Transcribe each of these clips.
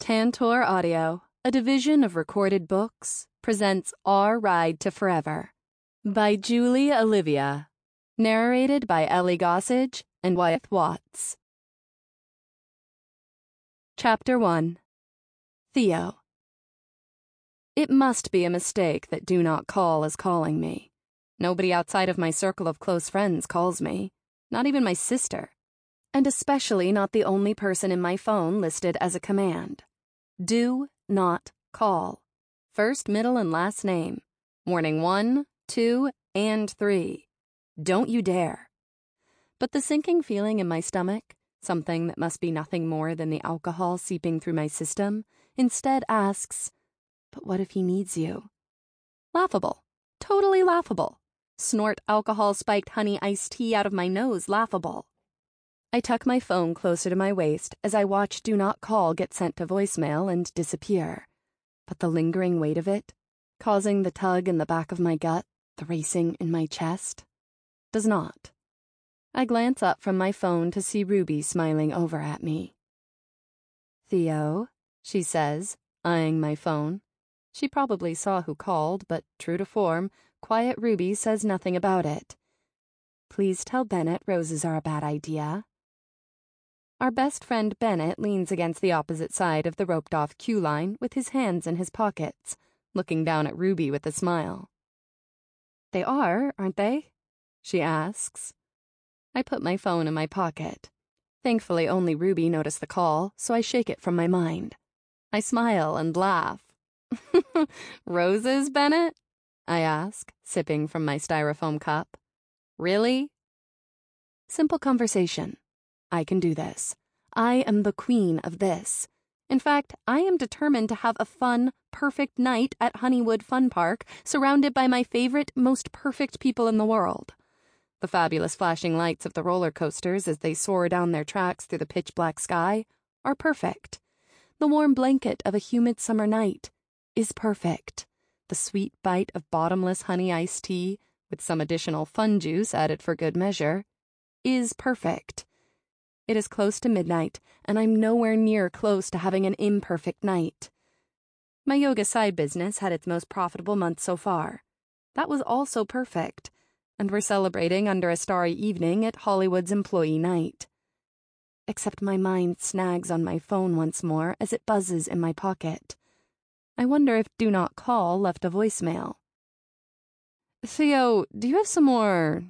Tantor Audio, a division of Recorded Books, presents Our Ride to Forever by Julie Olivia, narrated by Ellie Gossage and Wyeth Watts. Chapter 1. Theo. It must be a mistake that Do Not Call is calling me. Nobody outside of my circle of close friends calls me, not even my sister, and especially not the only person in my phone listed as a command. Do not call. First, middle, and last name. Warning 1, 2, and 3. Don't you dare. But the sinking feeling in my stomach, something that must be nothing more than the alcohol seeping through my system, instead asks, but what if he needs you? Laughable. Totally laughable. Snort alcohol-spiked honey iced tea out of my nose, laughable. I tuck my phone closer to my waist as I watch Do Not Call get sent to voicemail and disappear. But the lingering weight of it, causing the tug in the back of my gut, the racing in my chest, does not. I glance up from my phone to see Ruby smiling over at me. Theo, she says, eyeing my phone. She probably saw who called, but true to form, quiet Ruby says nothing about it. Please tell Bennett roses are a bad idea. Our best friend Bennett leans against the opposite side of the roped-off queue line with his hands in his pockets, looking down at Ruby with a smile. They are, aren't they? She asks. I put my phone in my pocket. Thankfully, only Ruby noticed the call, so I shake it from my mind. I smile and laugh. Roses, Bennett? I ask, sipping from my styrofoam cup. Really? Simple conversation. I can do this. I am the queen of this. In fact, I am determined to have a fun, perfect night at Honeywood Fun Park, surrounded by my favorite, most perfect people in the world. The fabulous flashing lights of the roller coasters as they soar down their tracks through the pitch-black sky are perfect. The warm blanket of a humid summer night is perfect. The sweet bite of bottomless honey iced tea, with some additional fun juice added for good measure, is perfect. It is close to midnight, and I'm nowhere near close to having an imperfect night. My yoga side business had its most profitable month so far. That was also perfect, and we're celebrating under a starry evening at Hollywood's employee night. Except my mind snags on my phone once more as it buzzes in my pocket. I wonder if Do Not Call left a voicemail. Theo, do you have some more,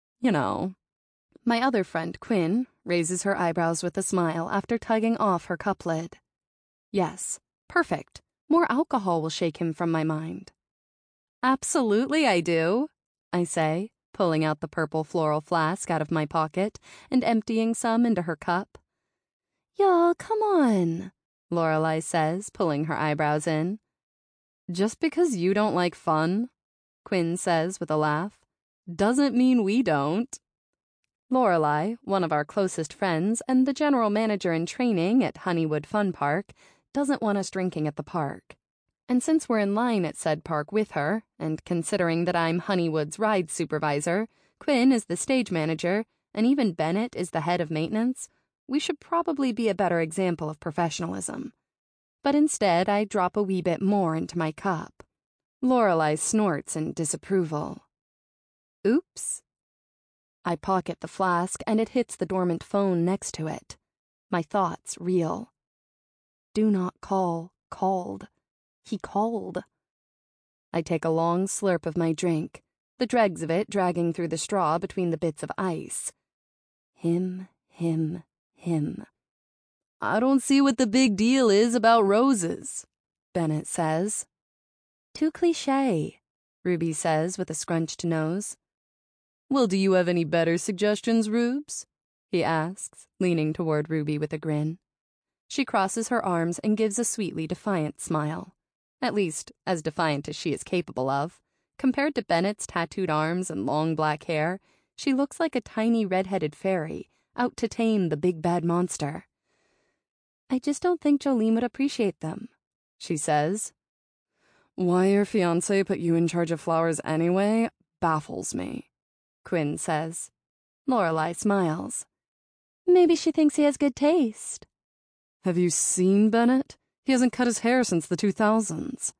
My other friend, Quinn, raises her eyebrows with a smile after tugging off her cup lid. Yes, perfect. More alcohol will shake him from my mind. Absolutely I do, I say, pulling out the purple floral flask out of my pocket and emptying some into her cup. Y'all, come on, Lorelai says, pulling her eyebrows in. Just because you don't like fun, Quinn says with a laugh, doesn't mean we don't. Lorelai, one of our closest friends and the general manager in training at Honeywood Fun Park, doesn't want us drinking at the park. And since we're in line at said park with her, and considering that I'm Honeywood's ride supervisor, Quinn is the stage manager, and even Bennett is the head of maintenance, we should probably be a better example of professionalism. But instead, I drop a wee bit more into my cup. Lorelai snorts in disapproval. Oops. I pocket the flask, and it hits the dormant phone next to it. My thoughts reel. Do Not Call called. He called. I take a long slurp of my drink, the dregs of it dragging through the straw between the bits of ice. Him. I don't see what the big deal is about roses, Bennett says. Too cliché, Ruby says with a scrunched nose. Well, do you have any better suggestions, Rubes? He asks, leaning toward Ruby with a grin. She crosses her arms and gives a sweetly defiant smile. At least, as defiant as she is capable of. Compared to Bennett's tattooed arms and long black hair, she looks like a tiny red-headed fairy, out to tame the big bad monster. I just don't think Jolene would appreciate them, she says. Why your fiancé put you in charge of flowers anyway baffles me, Quinn says. Lorelai smiles. Maybe she thinks he has good taste. Have you seen Bennett? He hasn't cut his hair since the 2000s.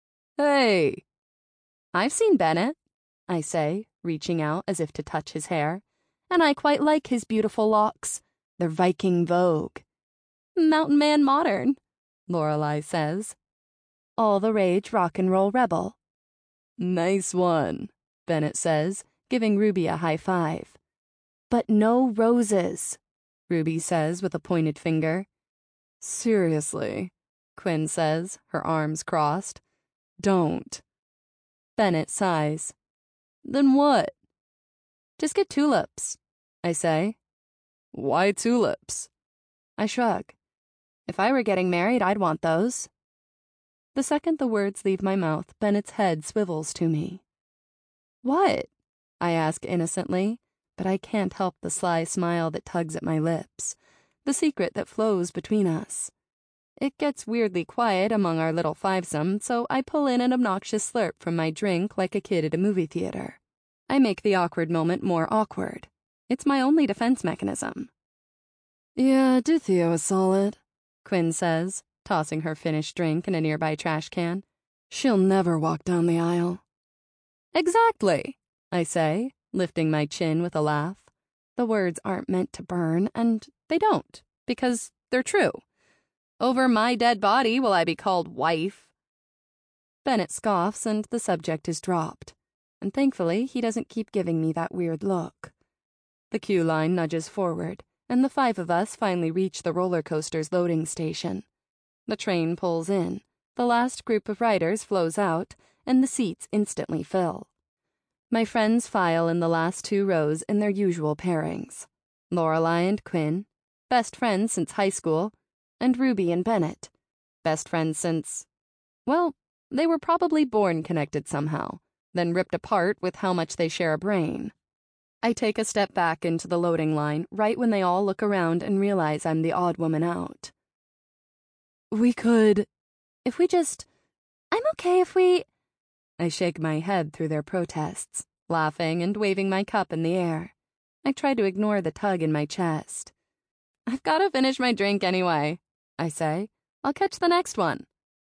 Hey! I've seen Bennett, I say, reaching out as if to touch his hair, and I quite like his beautiful locks. They're Viking Vogue. Mountain Man modern, Lorelei says. All the rage rock and roll rebel. Nice one, Bennett says, giving Ruby a high five. But no roses, Ruby says with a pointed finger. Seriously, Quinn says, her arms crossed. Don't. Bennett sighs. Then what? Just get tulips, I say. Why tulips? I shrug. If I were getting married, I'd want those. The second the words leave my mouth, Bennett's head swivels to me. What? I ask innocently, but I can't help the sly smile that tugs at my lips, the secret that flows between us. It gets weirdly quiet among our little fivesome, so I pull in an obnoxious slurp from my drink like a kid at a movie theater. I make the awkward moment more awkward. It's my only defense mechanism. Yeah, Theo is solid, Quinn says, tossing her finished drink in a nearby trash can. She'll never walk down the aisle. Exactly, I say, lifting my chin with a laugh. The words aren't meant to burn, and they don't, because they're true. Over my dead body will I be called wife. Bennett scoffs, and the subject is dropped. And thankfully, he doesn't keep giving me that weird look. The queue line nudges forward, and the five of us finally reach the roller coaster's loading station. The train pulls in, the last group of riders flows out, and the seats instantly fill. My friends file in the last 2 rows in their usual pairings. Lorelei and Quinn, best friends since high school, and Ruby and Bennett, best friends since, well, they were probably born connected somehow, then ripped apart with how much they share a brain. I take a step back into the loading line right when they all look around and realize I'm the odd woman out. We could, if we just, I'm okay if we... I shake my head through their protests, laughing and waving my cup in the air. I try to ignore the tug in my chest. I've got to finish my drink anyway, I say. I'll catch the next one.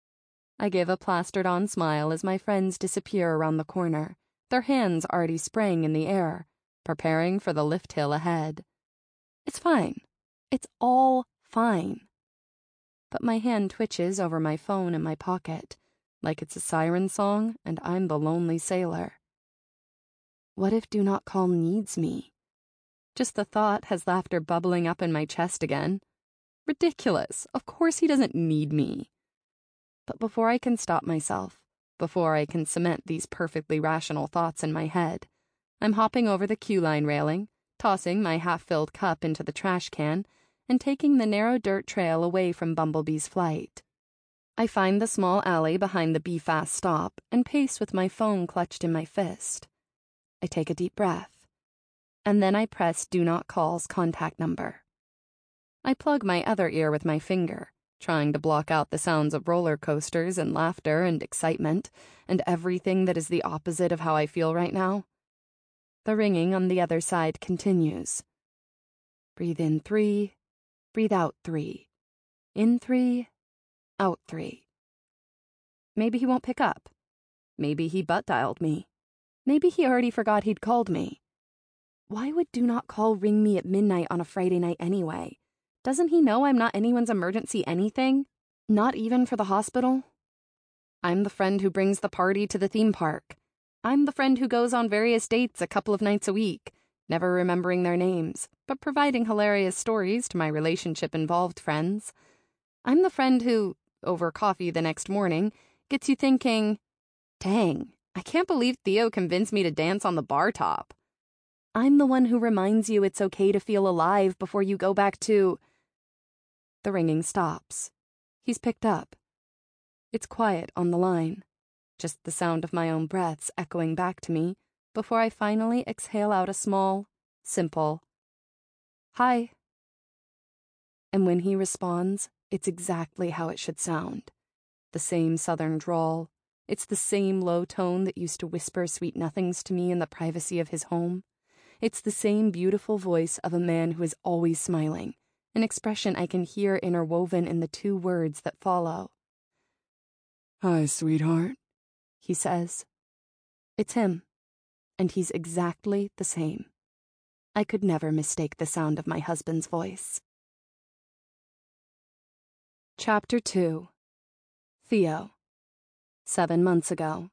I give a plastered-on smile as my friends disappear around the corner, their hands already spraying in the air, preparing for the lift hill ahead. It's fine. It's all fine. But my hand twitches over my phone in my pocket, like it's a siren song and I'm the lonely sailor. What if Do Not Call needs me? Just the thought has laughter bubbling up in my chest again. Ridiculous. Of course he doesn't need me. But before I can stop myself, before I can cement these perfectly rational thoughts in my head, I'm hopping over the queue line railing, tossing my half-filled cup into the trash can, and taking the narrow dirt trail away from Bumblebee's flight. I find the small alley behind the Be Fast stop and pace with my phone clutched in my fist. I take a deep breath, and then I press Do Not Call's contact number. I plug my other ear with my finger, trying to block out the sounds of roller coasters and laughter and excitement and everything that is the opposite of how I feel right now. The ringing on the other side continues. Breathe in 3, breathe out 3. In 3, out 3. Maybe he won't pick up. Maybe he butt-dialed me. Maybe he already forgot he'd called me. Why would Do Not Call ring me at midnight on a Friday night anyway? Doesn't he know I'm not anyone's emergency anything? Not even for the hospital? I'm the friend who brings the party to the theme park. I'm the friend who goes on various dates a couple of nights a week, never remembering their names, but providing hilarious stories to my relationship-involved friends. I'm the friend who, over coffee the next morning, gets you thinking, dang, I can't believe Theo convinced me to dance on the bar top. I'm the one who reminds you it's okay to feel alive before you go back to... The ringing stops. He's picked up. It's quiet on the line, just the sound of my own breaths echoing back to me before I finally exhale out a small, simple, hi. And when he responds, it's exactly how it should sound. The same southern drawl. It's the same low tone that used to whisper sweet nothings to me in the privacy of his home. It's the same beautiful voice of a man who is always smiling an expression I can hear interwoven in the 2 words that follow. "Hi, sweetheart," he says. It's him, and he's exactly the same. I could never mistake the sound of my husband's voice. Chapter 2. Theo. 7 months ago.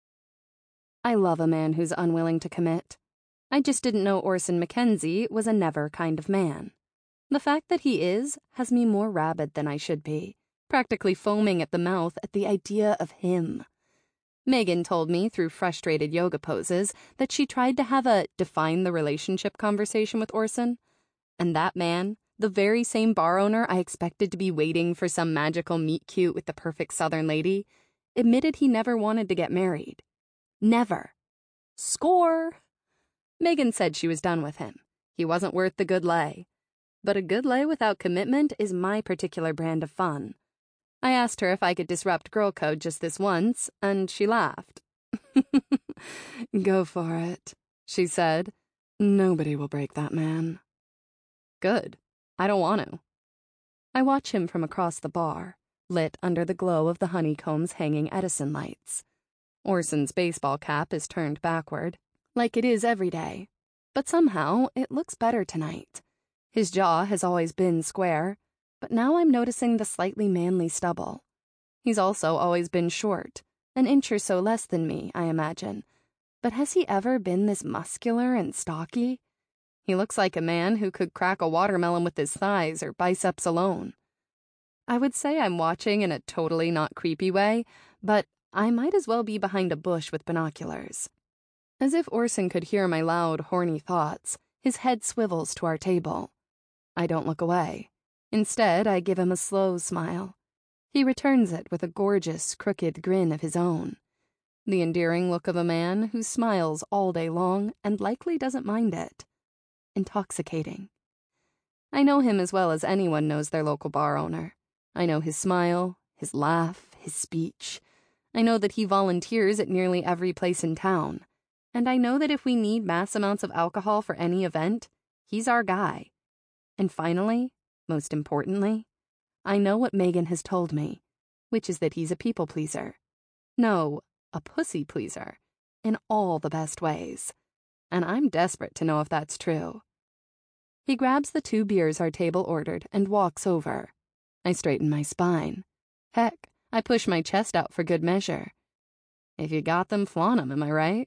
I love a man who's unwilling to commit. I just didn't know Orson Mackenzie was a never kind of man. The fact that he is has me more rabid than I should be, practically foaming at the mouth at the idea of him. Megan told me through frustrated yoga poses that she tried to have a define the relationship conversation with Orson, and that man, the very same bar owner I expected to be waiting for some magical meet-cute with the perfect Southern lady, admitted he never wanted to get married. Never. Score! Megan said she was done with him. He wasn't worth the good lay. But a good lay without commitment is my particular brand of fun. I asked her if I could disrupt girl code just this once, and she laughed. "Go for it," she said. "Nobody will break that man." Good. I don't want to. I watch him from across the bar, lit under the glow of the honeycombs hanging Edison lights. Orson's baseball cap is turned backward, like it is every day, but somehow it looks better tonight. His jaw has always been square, but now I'm noticing the slightly manly stubble. He's also always been short, an inch or so less than me, I imagine. But has he ever been this muscular and stocky? He looks like a man who could crack a watermelon with his thighs or biceps alone. I would say I'm watching in a totally not creepy way, but I might as well be behind a bush with binoculars. As if Orson could hear my loud, horny thoughts, his head swivels to our table. I don't look away. Instead, I give him a slow smile. He returns it with a gorgeous, crooked grin of his own. The endearing look of a man who smiles all day long and likely doesn't mind it. Intoxicating. I know him as well as anyone knows their local bar owner. I know his smile, his laugh, his speech. I know that he volunteers at nearly every place in town. And I know that if we need mass amounts of alcohol for any event, he's our guy. And finally, most importantly, I know what Megan has told me, which is that he's a people pleaser. No, a pussy pleaser, in all the best ways. And I'm desperate to know if that's true. He grabs the 2 beers our table ordered and walks over. I straighten my spine. Heck, I push my chest out for good measure. If you got them, flaunt 'em, am I right?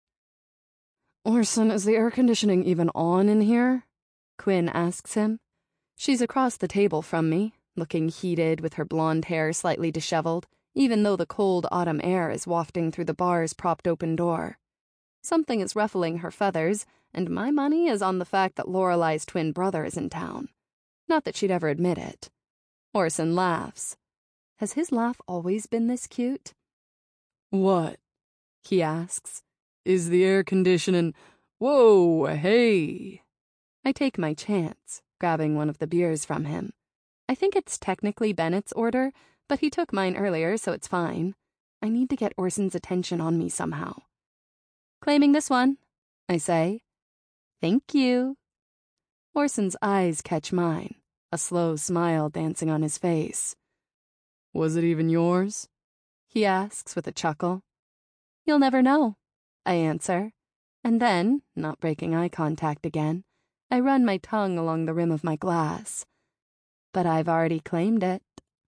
"Orson, is the air conditioning even on in here?" Quinn asks him. She's across the table from me, looking heated with her blonde hair slightly disheveled, even though the cold autumn air is wafting through the bar's propped open door. Something is ruffling her feathers, and my money is on the fact that Lorelei's twin brother is in town. Not that she'd ever admit it. Orson laughs. Has his laugh always been this cute? "What?" he asks. "Is the air conditioning... Whoa, hey!" I take my chance, grabbing one of the beers from him. I think it's technically Bennett's order, but he took mine earlier, so it's fine. I need to get Orson's attention on me somehow. "Claiming this one," I say. "Thank you." Orson's eyes catch mine, a slow smile dancing on his face. "Was it even yours?" he asks with a chuckle. "You'll never know," I answer. And then, not breaking eye contact again, I run my tongue along the rim of my glass. But I've already claimed it.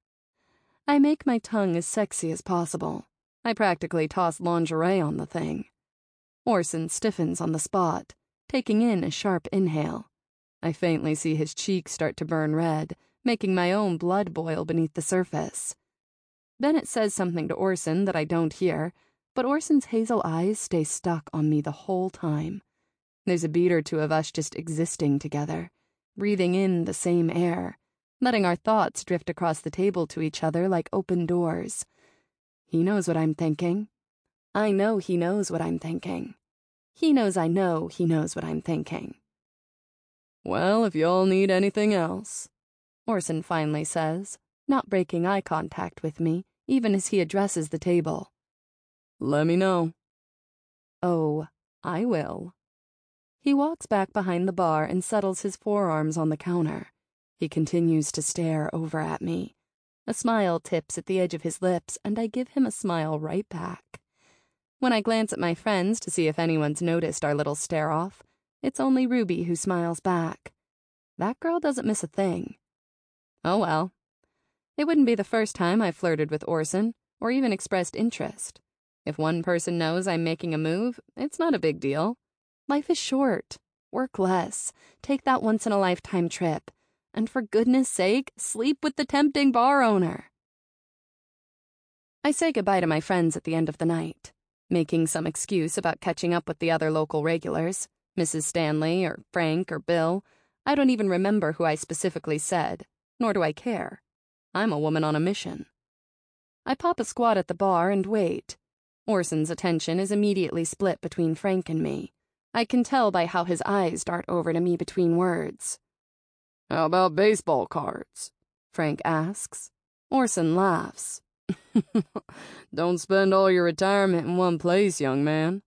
I make my tongue as sexy as possible. I practically toss lingerie on the thing. Orson stiffens on the spot, taking in a sharp inhale. I faintly see his cheeks start to burn red, making my own blood boil beneath the surface. Bennett says something to Orson that I don't hear, but Orson's hazel eyes stay stuck on me the whole time. There's a beat or 2 of us just existing together, breathing in the same air, letting our thoughts drift across the table to each other like open doors. He knows what I'm thinking. I know he knows what I'm thinking. He knows I know he knows what I'm thinking. "Well, if y'all need anything else," Orson finally says, not breaking eye contact with me, even as he addresses the table. "let me know." Oh, I will. He walks back behind the bar and settles his forearms on the counter. He continues to stare over at me. A smile tips at the edge of his lips, and I give him a smile right back. When I glance at my friends to see if anyone's noticed our little stare-off, it's only Ruby who smiles back. That girl doesn't miss a thing. Oh well. It wouldn't be the first time I've flirted with Orson, or even expressed interest. If one person knows I'm making a move, it's not a big deal. Life is short. Work less. Take that once-in-a-lifetime trip. And for goodness sake, sleep with the tempting bar owner. I say goodbye to my friends at the end of the night, making some excuse about catching up with the other local regulars, Mrs. Stanley or Frank or Bill. I don't even remember who I specifically said, nor do I care. I'm a woman on a mission. I pop a squat at the bar and wait. Orson's attention is immediately split between Frank and me. I can tell by how his eyes dart over to me between words. How about baseball cards? Frank asks. Orson laughs. Don't spend all your retirement in one place, young man.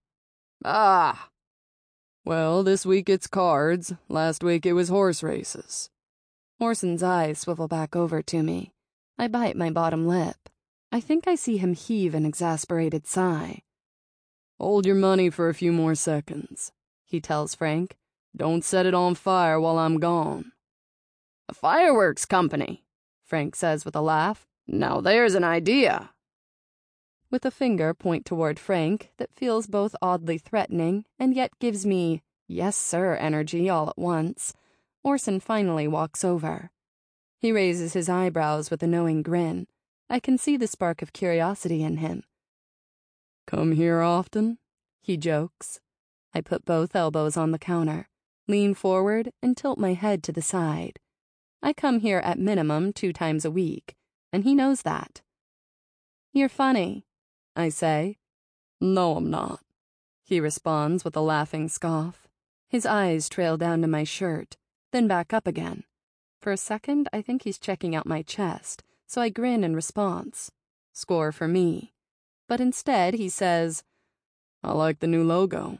Ah! Well, this week it's cards. Last week it was horse races. Orson's eyes swivel back over to me. I bite my bottom lip. I think I see him heave an exasperated sigh. Hold your money for a few more seconds, he tells Frank. Don't set it on fire while I'm gone. A fireworks company, Frank says with a laugh. Now there's an idea. With a finger point toward Frank that feels both oddly threatening and yet gives me yes sir energy all at once, Orson finally walks over. He raises his eyebrows with a knowing grin. I can see the spark of curiosity in him. Come here often? He jokes. I put both elbows on the counter, lean forward, and tilt my head to the side. I come here at minimum 2 times a week, and he knows that. You're funny, I say. No, I'm not, he responds with a laughing scoff. His eyes trail down to my shirt, then back up again. For a second, I think he's checking out my chest, so I grin in response. Score for me. But instead, he says, I like the new logo.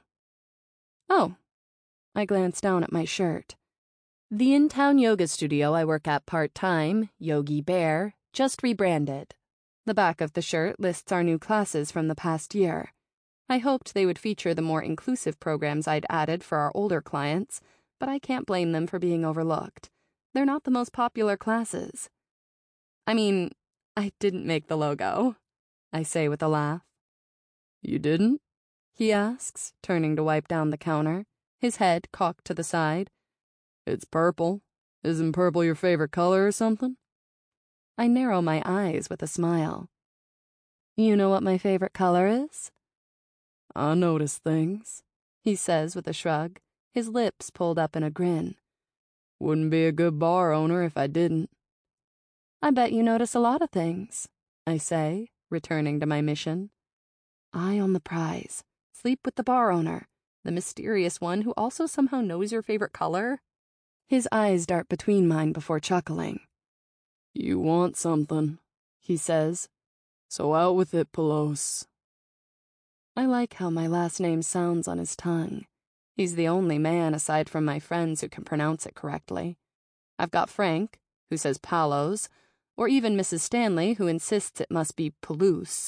Oh. I glance down at my shirt. The in-town yoga studio I work at part-time, Yogi Bear, just rebranded. The back of the shirt lists our new classes from the past year. I hoped they would feature the more inclusive programs I'd added for our older clients, but I can't blame them for being overlooked. They're not the most popular classes. I mean, I didn't make the logo, I say with a laugh. You didn't? He asks, turning to wipe down the counter, his head cocked to the side. It's purple. Isn't purple your favorite color or something? I narrow my eyes with a smile. You know what my favorite color is? I notice things, he says with a shrug, his lips pulled up in a grin. Wouldn't be a good bar owner if I didn't. I bet you notice a lot of things, I say, returning to my mission. Eye on the prize. Sleep with the bar owner, the mysterious one who also somehow knows your favorite color. His eyes dart between mine before chuckling. You want something, he says. So out with it, Pelos. I like how my last name sounds on his tongue. He's the only man aside from my friends who can pronounce it correctly. I've got Frank, who says Palos, or even Mrs. Stanley, who insists it must be Palouse.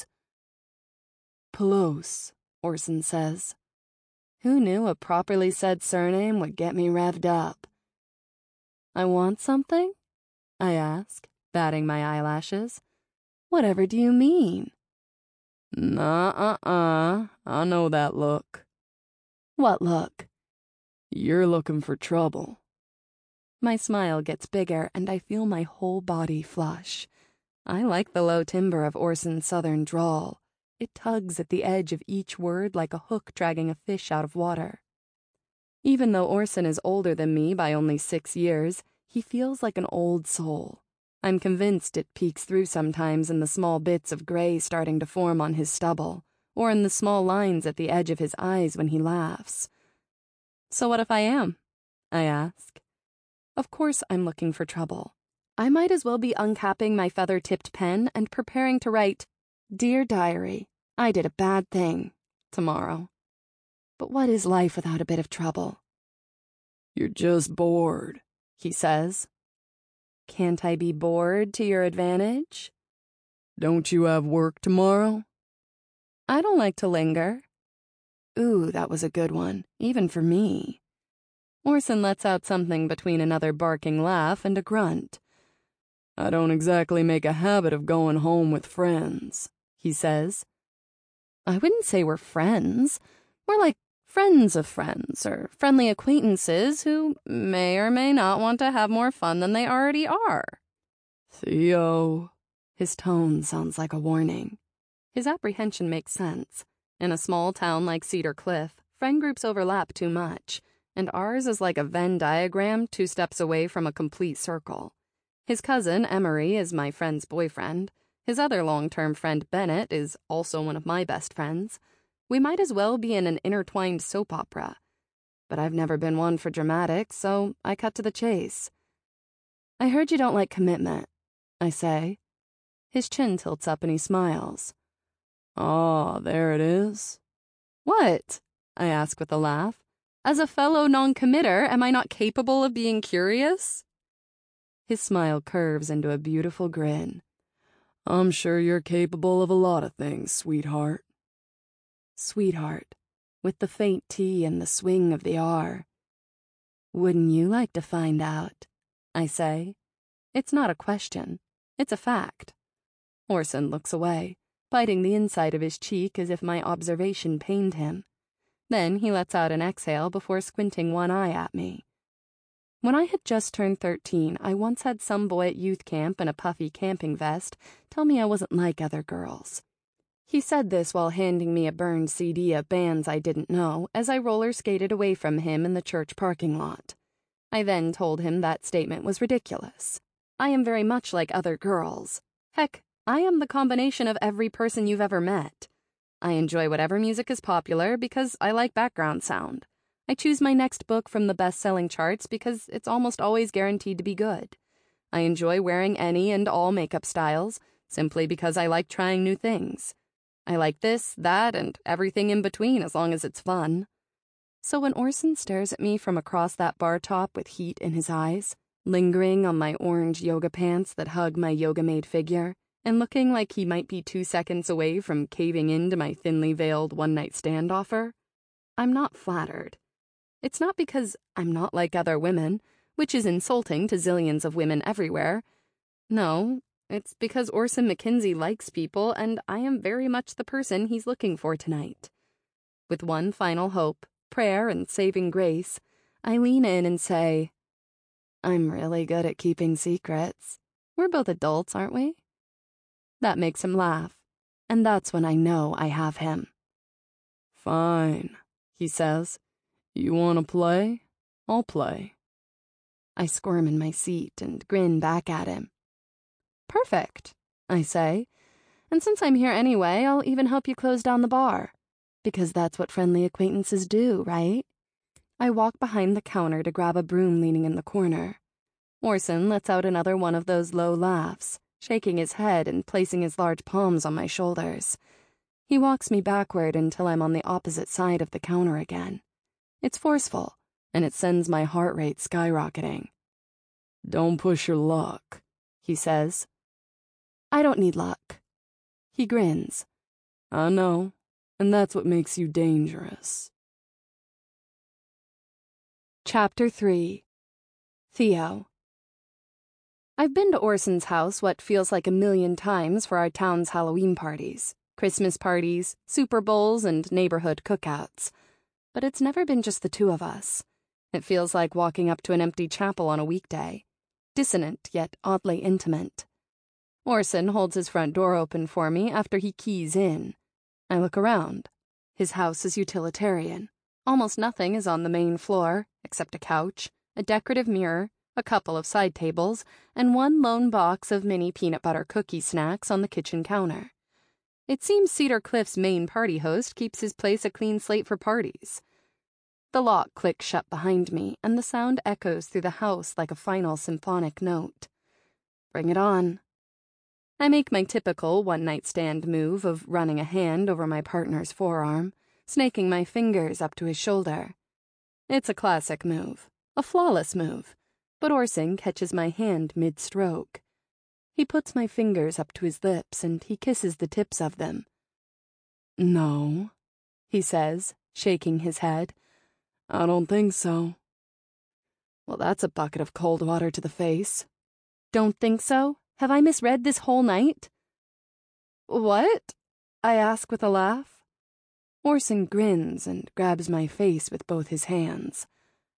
Pelos, Orson says. Who knew a properly said surname would get me revved up? I want something? I ask, batting my eyelashes. Whatever do you mean? Nah, I know that look. What look? You're looking for trouble. My smile gets bigger and I feel my whole body flush. I like the low timbre of Orson's southern drawl. It tugs at the edge of each word like a hook dragging a fish out of water. Even though Orson is older than me by only 6 years, he feels like an old soul. I'm convinced it peeks through sometimes in the small bits of gray starting to form on his stubble, or in the small lines at the edge of his eyes when he laughs. So what if I am? I ask. Of course I'm looking for trouble. I might as well be uncapping my feather-tipped pen and preparing to write, Dear Diary, I did a bad thing, tomorrow. But what is life without a bit of trouble? You're just bored, he says. Can't I be bored to your advantage? Don't you have work tomorrow? I don't like to linger. Ooh, that was a good one, even for me. Orson lets out something between another barking laugh and a grunt. I don't exactly make a habit of going home with friends, he says. I wouldn't say we're friends. We're like friends of friends, or friendly acquaintances who may or may not want to have more fun than they already are. Theo. His tone sounds like a warning. His apprehension makes sense. In a small town like Cedar Cliff, friend groups overlap too much, and ours is like a Venn diagram 2 steps away from a complete circle. His cousin, Emery, is my friend's boyfriend. His other long-term friend, Bennett, is also one of my best friends. We might as well be in an intertwined soap opera. But I've never been one for dramatics, so I cut to the chase. I heard you don't like commitment, I say. His chin tilts up and he smiles. Ah, there it is. What? I ask with a laugh. As a fellow non-committer, am I not capable of being curious? His smile curves into a beautiful grin. I'm sure you're capable of a lot of things, sweetheart. Sweetheart, with the faint T and the swing of the R. Wouldn't you like to find out? I say. It's not a question. It's a fact. Orson looks away, biting the inside of his cheek as if my observation pained him. Then he lets out an exhale before squinting one eye at me. When I had just turned 13, I once had some boy at youth camp in a puffy camping vest tell me I wasn't like other girls. He said this while handing me a burned CD of bands I didn't know as I roller skated away from him in the church parking lot. I then told him that statement was ridiculous. I am very much like other girls. Heck, I am the combination of every person you've ever met. I enjoy whatever music is popular because I like background sound. I choose my next book from the best-selling charts because it's almost always guaranteed to be good. I enjoy wearing any and all makeup styles simply because I like trying new things. I like this, that, and everything in between as long as it's fun. So when Orson stares at me from across that bar top with heat in his eyes, lingering on my orange yoga pants that hug my yoga-maid figure, and looking like he might be 2 seconds away from caving into my thinly veiled one-night stand offer, I'm not flattered. It's not because I'm not like other women, which is insulting to zillions of women everywhere. No, it's because Orson McKenzie likes people, and I am very much the person he's looking for tonight. With one final hope, prayer, and saving grace, I lean in and say, I'm really good at keeping secrets. We're both adults, aren't we? That makes him laugh, and that's when I know I have him. Fine, he says. You want to play? I'll play. I squirm in my seat and grin back at him. Perfect, I say. And since I'm here anyway, I'll even help you close down the bar. Because that's what friendly acquaintances do, right? I walk behind the counter to grab a broom leaning in the corner. Orson lets out another one of those low laughs, shaking his head and placing his large palms on my shoulders. He walks me backward until I'm on the opposite side of the counter again. It's forceful, and it sends my heart rate skyrocketing. Don't push your luck, he says. I don't need luck. He grins. I know, and that's what makes you dangerous. Chapter 3. Theo. I've been to Orson's house what feels like 1,000,000 times for our town's Halloween parties, Christmas parties, Super Bowls, and neighborhood cookouts. But it's never been just the two of us. It feels like walking up to an empty chapel on a weekday. Dissonant, yet oddly intimate. Orson holds his front door open for me after he keys in. I look around. His house is utilitarian. Almost nothing is on the main floor, except a couch, a decorative mirror, a couple of side tables, and one lone box of mini peanut butter cookie snacks on the kitchen counter. It seems Cedar Cliff's main party host keeps his place a clean slate for parties. The lock clicks shut behind me, and the sound echoes through the house like a final symphonic note. Bring it on. I make my typical one-night stand move of running a hand over my partner's forearm, snaking my fingers up to his shoulder. It's a classic move, a flawless move, But Orson catches my hand mid-stroke. He puts my fingers up to his lips and he kisses the tips of them. No, he says, shaking his head. I don't think so. Well, that's a bucket of cold water to the face. Don't think so? Have I misread this whole night? What? I ask with a laugh. Orson grins and grabs my face with both his hands.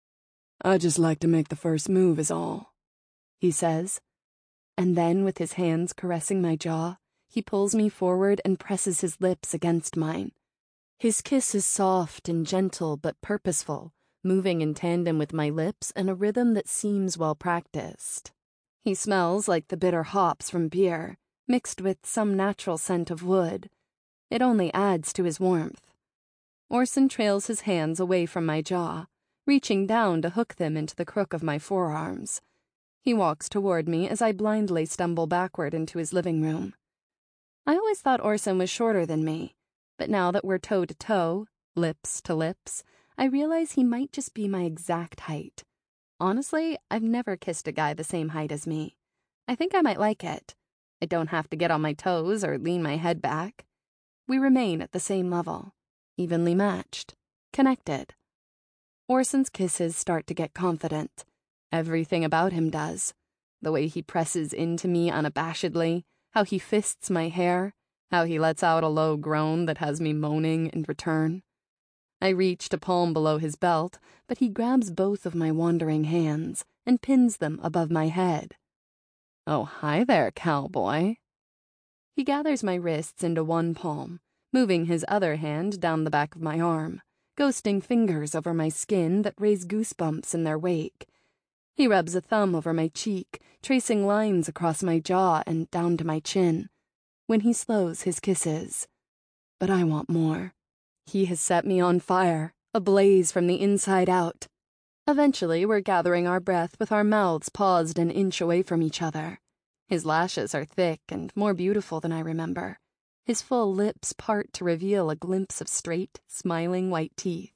I just like to make the first move is all, he says. And then, with his hands caressing my jaw, he pulls me forward and presses his lips against mine. His kiss is soft and gentle but purposeful, moving in tandem with my lips in a rhythm that seems well practiced. He smells like the bitter hops from beer, mixed with some natural scent of wood. It only adds to his warmth. Orson trails his hands away from my jaw, reaching down to hook them into the crook of my forearms. He walks toward me as I blindly stumble backward into his living room. I always thought Orson was shorter than me, but now that we're toe-to-toe, lips to lips, I realize he might just be my exact height. Honestly, I've never kissed a guy the same height as me. I think I might like it. I don't have to get on my toes or lean my head back. We remain at the same level, evenly matched, connected. Orson's kisses start to get confident. Everything about him does. The way he presses into me unabashedly, how he fists my hair, how he lets out a low groan that has me moaning in return. I reach to palm below his belt, but he grabs both of my wandering hands and pins them above my head. Oh, hi there, cowboy. He gathers my wrists into one palm, moving his other hand down the back of my arm, ghosting fingers over my skin that raise goosebumps in their wake. He rubs a thumb over my cheek, tracing lines across my jaw and down to my chin, when he slows his kisses. But I want more. He has set me on fire, ablaze from the inside out. Eventually, we're gathering our breath with our mouths paused an inch away from each other. His lashes are thick and more beautiful than I remember. His full lips part to reveal a glimpse of straight, smiling white teeth.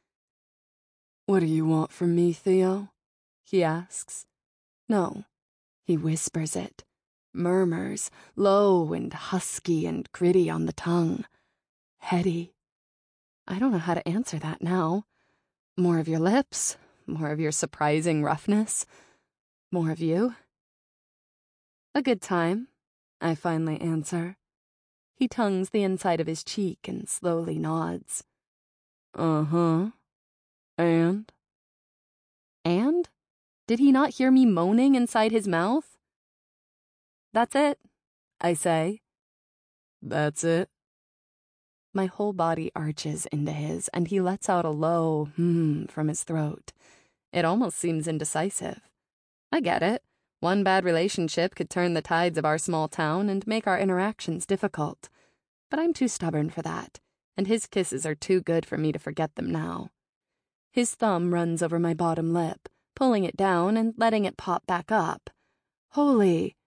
What do you want from me, Theo? He asks. No, he whispers it, murmurs, low and husky and gritty on the tongue. Heady. I don't know how to answer that now. More of your lips, more of your surprising roughness, more of you. A good time, I finally answer. He tongues the inside of his cheek and slowly nods. Uh-huh. And? And? Did he not hear me moaning inside his mouth? That's it, I say. That's it. My whole body arches into his, and he lets out a low from his throat. It almost seems indecisive. I get it. One bad relationship could turn the tides of our small town and make our interactions difficult. But I'm too stubborn for that, and his kisses are too good for me to forget them now. His thumb runs over my bottom lip, pulling it down and letting it pop back up. Holy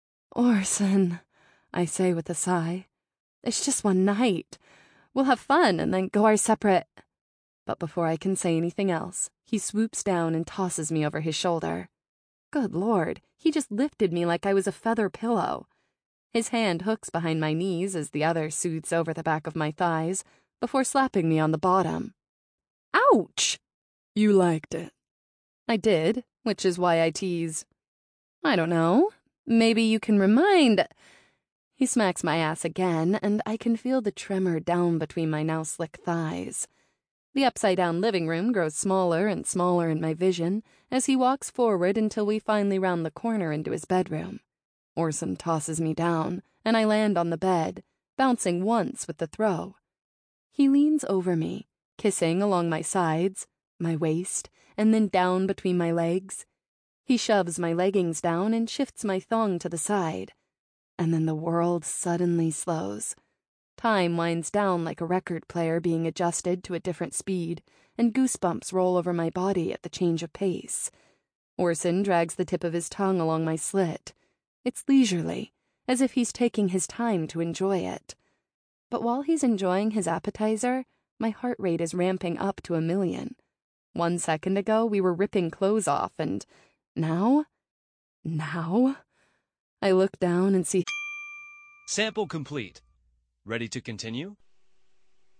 Orson, I say with a sigh. It's just one night. We'll have fun and then go our separate... But before I can say anything else, he swoops down and tosses me over his shoulder. Good Lord, he just lifted me like I was a feather pillow. His hand hooks behind my knees as the other soothes over the back of my thighs, before slapping me on the bottom. Ouch! You liked it. I did, which is why I tease. I don't know. Maybe you can remind... He smacks my ass again, and I can feel the tremor down between my now slick thighs. The upside-down living room grows smaller and smaller in my vision as he walks forward until we finally round the corner into his bedroom. Orson tosses me down, and I land on the bed, bouncing once with the throw. He leans over me, kissing along my sides, my waist, and then down between my legs. He shoves my leggings down and shifts my thong to the side. And then the world suddenly slows. Time winds down like a record player being adjusted to a different speed, and goosebumps roll over my body at the change of pace. Orson drags the tip of his tongue along my slit. It's leisurely, as if he's taking his time to enjoy it. But while he's enjoying his appetizer, my heart rate is ramping up to 1,000,000. 1 second ago, we were ripping clothes off, and Now? Now? I look down and see. Sample complete. Ready to continue?